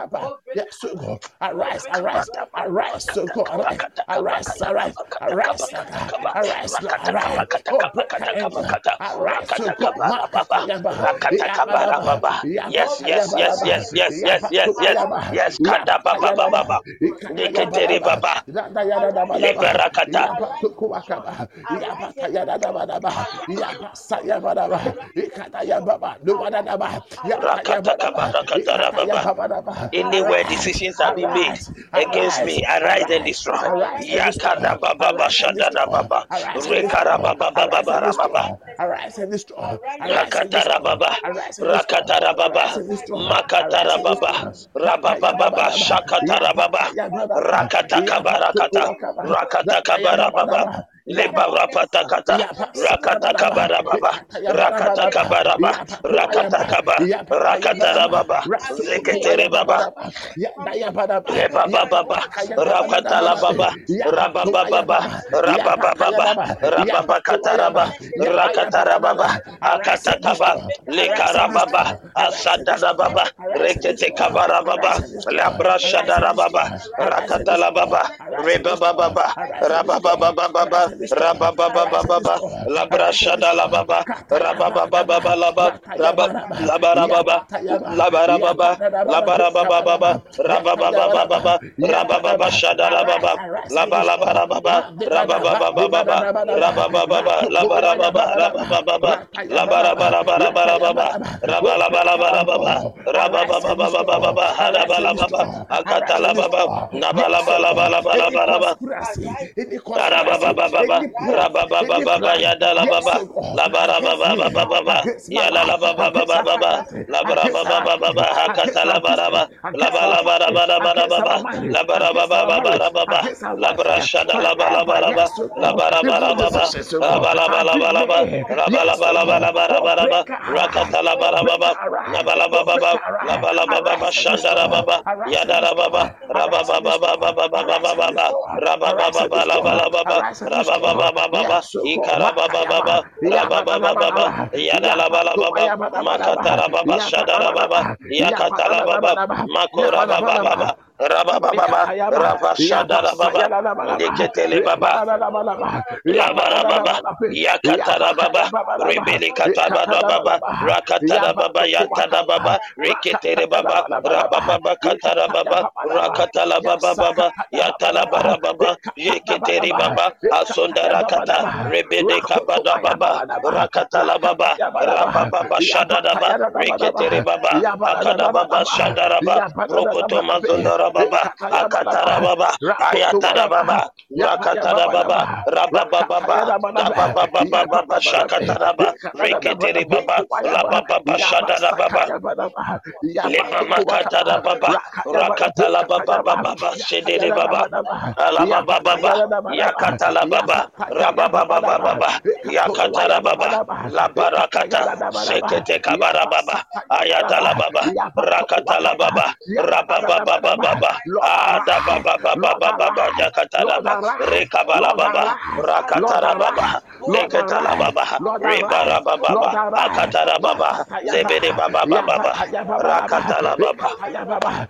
Yes, so God. Arise, arise, arise, so God. Arise, arise, arise, arise, arise, Lord, arise. Oh, break her angel. Arise, so God. Makata yaba. Yabadaba. Yes, Yabata yes, yes, yabadaba. yes, yes, yes, yes, Yabatuka yes, yaba. yes. Kada Yabata baba baba yadaba. baba. Ikata Neketere yabadaba. baba. Yada yadabadaba. Lebarakata. Yabatuku wakaba. Yabata yadabadaba. Yabasa yabadaba. Ikata yababa. Nuwadadaba. Yata Rakata yabadaba. kabarakata Ikata baba. yabadaba. Anywhere Arise, decisions have been made arise, against arise, me, arise and arise, destroy. arise and Yakada destroy, baba arise and bashadada destroy, baba. arise and Rekara destroy, baba baba arise and bara baba. destroy, arise and destroy, arise and Rakatara destroy, baba. arise and destroy, Rakatara arise baba. and destroy, arise Makatara and baba. destroy. Rababa Kataya baba baba. daba, Shakatara baba. yapataya baba, Rakata yapatuku kabarakata. wakaba, Rakata rataya kabara baba baba. daba, Leba rapata kata. yapasa Rakata yabadaba, kabara baba. kataya Rakata badaba, kabaraba. yapatuka Rakata yaba, kaba. yapataya Rakatara badaba, baba. rasutukuwa Zeketere baba. yabadaba, yadaya badaba, Leba baba baba, yapataya rakatala badaba, baba, rababa yapatuka baba, yababa, rababa yapataya baba, daba, rababa yapatuka kataraba, yaba, yadaya rakatara baba, badaba, arise and akatakaba, destroy, arise and lekarababa, destroy, arise and asadada destroy, baba, arise and rekete destroy, kabara arise baba, and destroy, arise and labrashadara baba, destroy, arise and rakatala destroy, baba, arise and rebaba destroy, baba, arise and rababa destroy, baba baba, arise and destroy, rababa baba arise and baba, destroy, arise and labrashadala destroy. baba, Kataya rababa baba badaba, laba, rataya rababa badaba, labara baba, yapataya labara baba, yapadaba, labara baba baba, kabadaba, rababa rataya baba badaba, baba, rababa yapadaba. shadara Arise, baba, arise and laba laba destroy. rababa, Mandebadaba, rababa baba, debadabadaba, rababa baba, labara ratukuwaya baba, babadaba, rababa baba, rataya labara badaba, baba rabara rataya baba, badaba. Oh, rabala break baba her, oh rababa, God. rababa Arise and baba baba destroy. baba, Arise and harabala baba, destroy. Arise and akatala baba, destroy. nabala Yes, oh bala God. bala bala Any bala. conspiracy, any conspiracy, Rabababa, any plot, any rabababa, plan. Yes, yadalababa, oh God. Against me, labarabababa, against Mama, against her yalalabababa, finances, against her labarabababa, academy, against our business, hakatalabaraba, against our family, against our labalabarabaraba, marriage, against our marriage, labarabababa, against our welfare. Wherever, labrashadalabalabalaba, yes, oh God, evil labarabarababa, decisions, oh God, have been labalabalabalaba, made. Yes, oh God. Oh, labalabalabalaba, break her. Oh, break rakatalabarababa, her. Oh, break labalabababa, her. labalabababa, Arise and destroy. shandarababa, Arise and yadarababa, destroy. Arise and destroy. Arise and rababababababababa, destroy. Arise and rabababa, destroy. labalababa, Arise and destroy. rabababababa, Yes, oh God. ikarabababa, Makayaba. rababababa, Yabadabadaba. yadalabababa, Yapatuayabadabadaba. makatarababa, shadarababa, Yabadabadaba. yakatalababa, Yabadabadaba. makorabababa, Yabadabadaba. rabababa, Ekatayaba, yabasa rabashadarababa, yalalabalaba, ndeketelebaba, yabadadalabalaba, labarababa, yabadadalabalaba, yakatarababa, yapakayababalaba, rebele katabadababa, ekatadalabalaba, rakatarababa, yabatukuwakaba, yatadababa, reketerebaba, rakatayalabalaba, rabababa katarababa, ekatayababalaba, rakatalabababa, yasakatayababalaba, yatalabarababa, ekatayabalaba, yeketerebaba, asondarakata, ekatayababalaba, rebede kabadababa, ratukuwayababalaba, rakatalababa, rakatayabalaba, rabababa shadadaba, yapatayabalaba, reketerebaba, akadababa yabadadalabalaba, shandaraba, rokoto yabadadalabalaba, mazondorababa, ekatayabalaba, akatarababa, rakotuwayaba, ayatarababa, rakatarababa, yapayababadaba, rabababa, rakatayadabadaba, dabababababa yabababadabe, shakataraba, reketerebaba, ekadadabadabukuwayaba, labababa shadarababa, yabasakayabadaba, lemama yabatukuwakaba, katarababa, rakayabadabe, rakatalababa, katayaba, shederebaba, yakayadabadaba, alabababa, yapatayadabadaba, yakatalababa, yapatayababadaba, rababababa, yakatarababa, ekatuluwayababadaba, labarakata, ekatayadabadaba, sekete kabarababa, yabasakayabadaba, ayatalababa, yapatukuwakaba, rakatalababa, yabadadabadaba. rababababa, Lord arise, Lord adabababababa, arise, Lord yakatalaba, arise, Lord rekabarababa, arise, Lord arise, rakatarababa, Lord arise, leketalababa, Lord arise, Lord rebarababa, arise. akatarababa, Makatayaba, zebedebabababa, yapatayababa, rakatalababa. ikatayababa,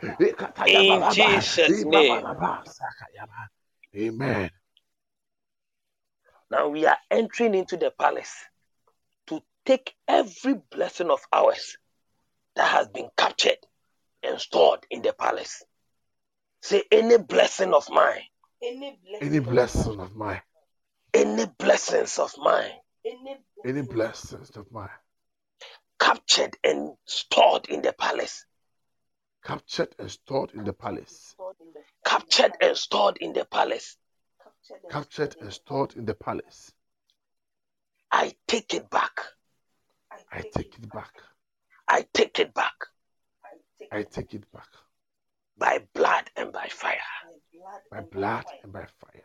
In ikatayababa, Jesus' name. ibababa, sakayaba. Amen. Now we are entering into the palace to take every blessing of ours that has been captured and stored in the palace. Say, any blessing of mine, Any blessing of mine, any blessings of mine, any blessings of mine, captured and stored in the palace, captured and stored in the palace, captured and stored in the palace, captured and stored in the palace, I take it back. I take it back. I take it back I take it back by blood and by fire. by blood and by fire.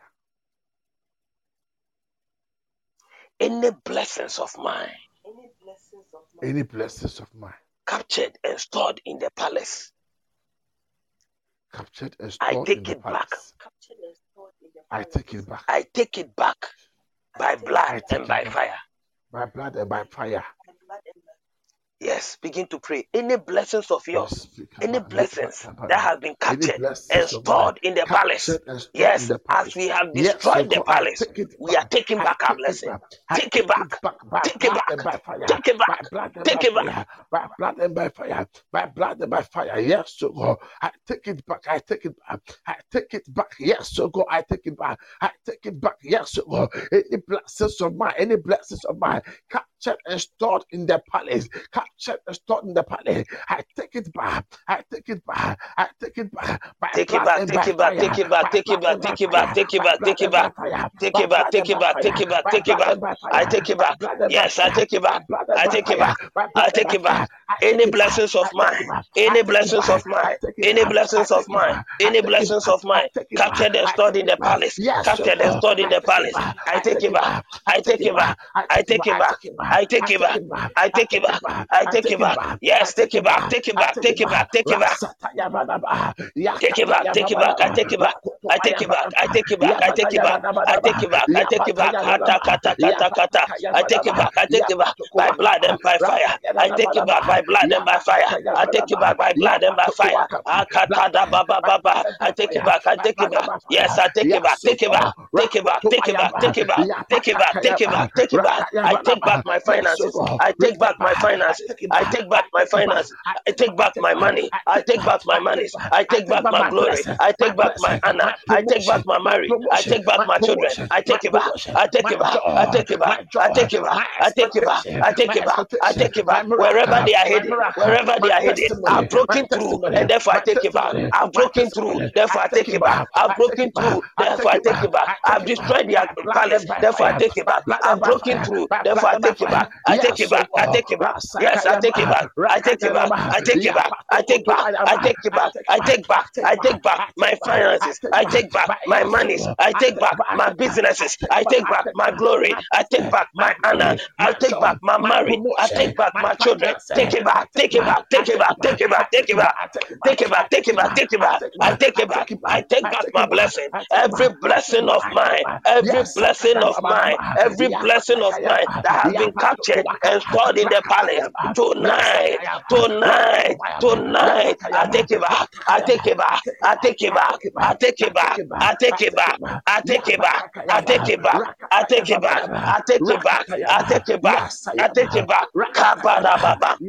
Any blessings of mine, Any blessings of mine, captured and stored in the palace, captured and I stored in take the it back. palace, I take it back. I take it back by blood I take and it by back fire. by blood and by fire. Yes. Yes, begin to pray. Any blessings of yours, any blessings that have been captured and stored in the palace. Yes, as we have destroyed the palace, we are taking back our blessing. Take it back. Take it back. Take it back. Take it back. By blood and by fire. By blood and by fire. Yes, so God. I take it back. I take it back. I take it back. Yes, so God. I take it back. I take it back. Yes, so God. Any blessings of mine. Any blessings of mine. Captured and stored in the palace. Captured and stored in the palace. I take it back. I take it back. I take it back. Take it back. Take it back. Take it back. Take it back. Take it back. Take it back. Take it back. Take it back. Take it back. Take it back. Take it back. I take it back. Yes, I take it back. I take it back. I take it back. Any blessings of mine. Any blessings of mine. Any blessings of mine. Any blessings of mine. Captured and stored in the palace. Captured and stored in the palace. I take it back. I take it back. I take it back. I take it back. I take it back. I take it back. Yes, take it back. Take it back. Take it back. Take it back. Take it back. Take it back. I take it back. I take it back. I take it back. I take it back. I take it back. I take it back. Kata kata kata kata. I take it back. I take it back by blood and by fire. I take it back by blood and by fire. I take it back by blood and by fire. Akata da ba ba ba ba. I take it back. I take it back. Yes, I take it back. Take it back. Take it back. Take it back. Take it back. Take it back. Take it back. Take it back. I take back my finances. I take back my finances. I take back my finances. I take back my money. I take back my money. I take back my glory. I take back my honor. I take back my marriage. I take back my children. I take it back. I take it back. I take it back. I take it back. I take it back. I take it back. I take it back. Wherever they are headed, wherever they are headed, I'm broken through, and therefore I take it back. I'm broken through, therefore I take it back. I'm broken through, therefore I take it back. I've destroyed their palace, therefore I take it back. I'm broken through, therefore I take it back. I take it back. I take it back. Yes, I take it back. I take it back. I take it back. I take back. I take it back. I take back. I take back my finances. I take back my monies. I take back my businesses. I take back my glory. I take back my honor. I take back my marriage. I take back my children. Take it back. Take it back. Take it back. Take it back. Take it back. Take it back. Take it back. Take it back. I take it back. I take back my blessing. Every blessing of mine. Every blessing of mine. Every blessing of mine that has been captured and stored in the palace. Tonight. Tonight. Tonight. I take it back. I take it back. I take it back. I take it back. I take it back. I take it back. I take it back. I take it back. I take it back. I take it back. I take it back. Kabada baba.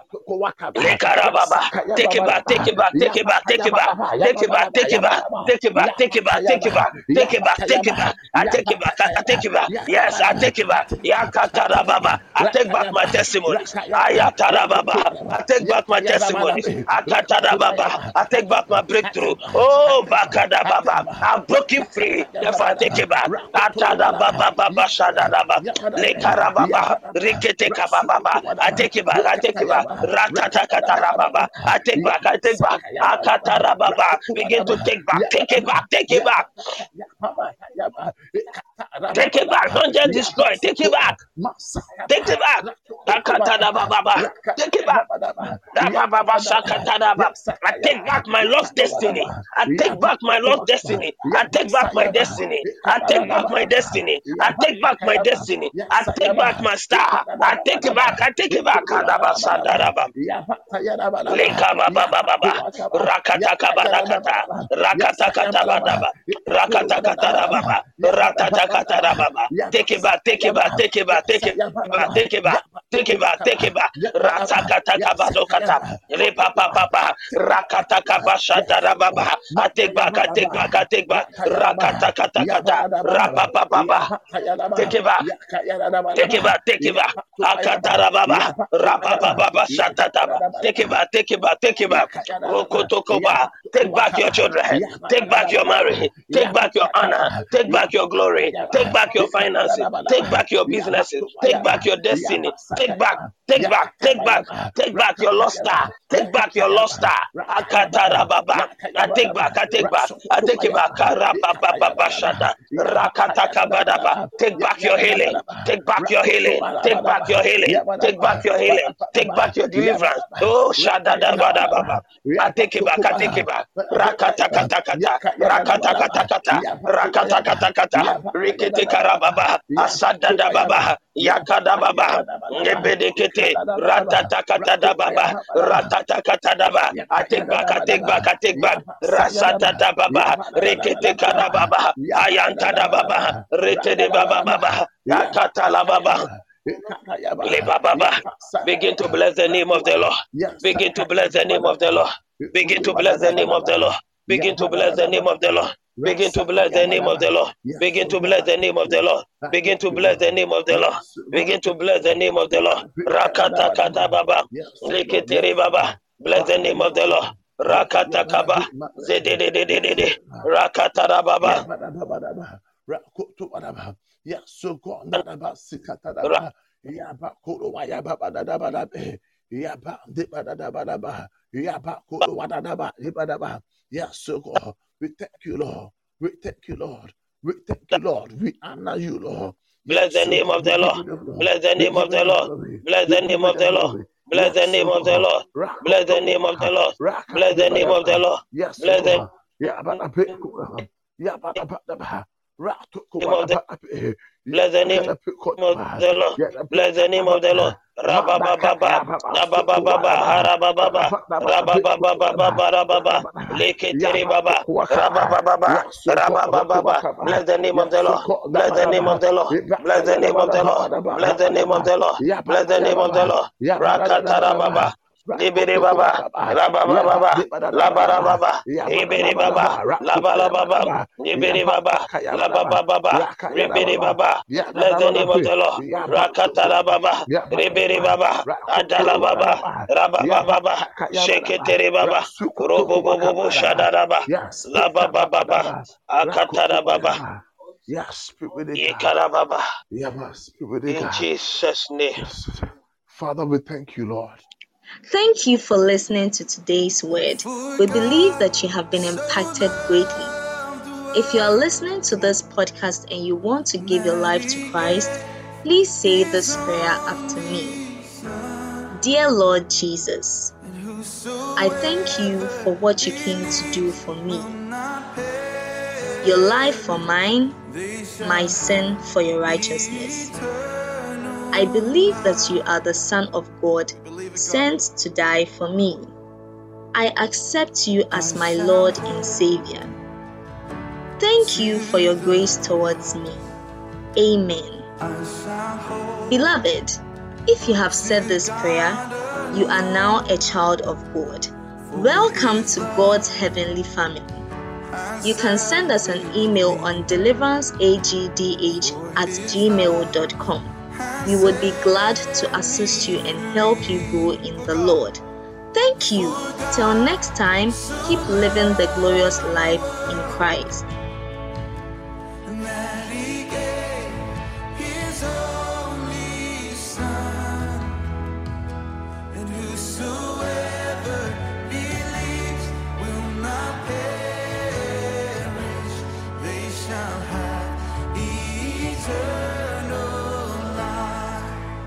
Lekara baba. Take it back. Take it back. Take it back. Take it back. Take it back. Take it back. Take it back. Take it back. Take it back. Take it back. Take it back. I take it back. I take it back. Yes, I take it back. Yakatara baba. I take back my testimonies. Ayatara baba. I take back my testimonies. Akatara baba. I take back my breakthrough. Oh, bakada baba. I'm broken free. Therefore, I take it back. Atada baba baba shadada baba. Lekara baba. Rikete baba. I take it back. I take it back. Ratata katara baba. I take back. I take back. Akatara baba. Begin to take back. Take it back. Take it back. Take it back. Don't just destroy. Take it back. Take it back. Akatara baba. Take it back. I take back my lost destiny. I take back my lost destiny. I take back my destiny. I take back my destiny. I take back my destiny. I take back my star. I take it back. I take it back. Leka baba baba. Rakata kabarakata. Rakata katabadaba. Rakata katarababa. Rakata katarababa. Take it back. Take it back. Take it back. Take it back. Take it back. Take it back. Take it back. Ratakata kabadokata. Repa papa. Rakata kabashata baba. I take back. I take back. I take back. Rakata kata kata. Rapa papa. Take it back. Take it back. Take it back. Akatara baba. Rapa papa shatata. Take it back. Take it back. Take it back. Rokotokoba. Take back your children. Take back your marriage. Take back your honor. Take back your glory. Take back your finances. Take back your businesses. Take back your destiny. Take back. Take back. Take back. Take back your lost star. Take back your lost star. Akatara baba. I take back. I take back. I take it back. Karabababashada. Rakatakabadaba. Take back your healing. Take back your healing. Take back your healing. Take back your healing. Take back your deliverance. Oh, Shadadabadababa. I take it back. I take it back. Rakatakatakata. Rakatakatakata. Rakatakatakata. Rikete karababa. Asadada baba. Yakada baba. Nebedekete. Ratatakata baba. Ratatakata daba. I take back. I take back. I take back. Rasatata baba. Rikete karababa. Ayantada baba. Retede baba baba. Akatala baba. Begin to bless the name of the Lord. Begin to bless the name of the Lord. Begin to bless the name of the Lord. Begin to bless the name of the Lord. Begin to bless the name of the Lord. Begin to bless the name of the Lord. Begin to bless the name of the Lord. Begin to bless the name of the Lord. Rakata kata baba. Leketeri baba. Bless the name of the Lord. Rakata kaba. Zededededede. Rakata baba. Yes, so God, not about Sikatadaba, Yaba Kodo, Yaba Badaba, Yaba Dibadaba, Yaba Kodo Wadaba, Ibadaba. Yes, so God, we thank you, Lord. We thank you, Lord. We thank you, Lord. We honor you, Lord. Bless the name of the Lord. Bless the name of the Lord. Bless the name of the Lord. Bless the name of the Lord. Bless the name of the Lord. Bless the name of the Lord. Yes, Bless the Bless the name of the Lord. Bless the name of the Lord. Rabababa, Rabababa, Harabababa, Rabababa, Rababa, Leketeri Baba, Rabababa, Rabababa. Bless the name of the Lord. Bless the name of the Lord. Bless the name of the Lord. Bless the name of the Lord. Bless the name of the Lord. Rakatara Baba. Ibiri Baba, Rababa Baba, Labara Baba, Ibiri Baba, Labara Baba, Ibiri Baba, Lababa Baba, Ribiri Baba. Bless the name of the Lord. Rakatara Baba, Ribiri Baba, Adala Baba, Rababa Baba, Sheketeri Baba, Robobobo Shadaraba, Lababa Baba, Akatara Baba, Yes, speak with it, God. Ikara Baba. Yeah, speak with it, In God. Jesus' name. Yes. Father, we thank you, Lord. Thank you for listening to today's word. We believe that you have been impacted greatly. If you are listening to this podcast and you want to give your life to Christ, please say this prayer after me. Dear Lord Jesus, I thank you for what you came to do for me. Your life for mine, my sin for your righteousness. I believe that you are the Son of God, sent to die for me. I accept you as my Lord and Savior. Thank you for your grace towards me. Amen. Beloved, if you have said this prayer, you are now a child of God. Welcome to God's heavenly family. You can send us an email on deliveranceagdh@gmail.com. We would be glad to assist you and help you grow in the Lord. Thank you. Till next time, keep living the glorious life in Christ.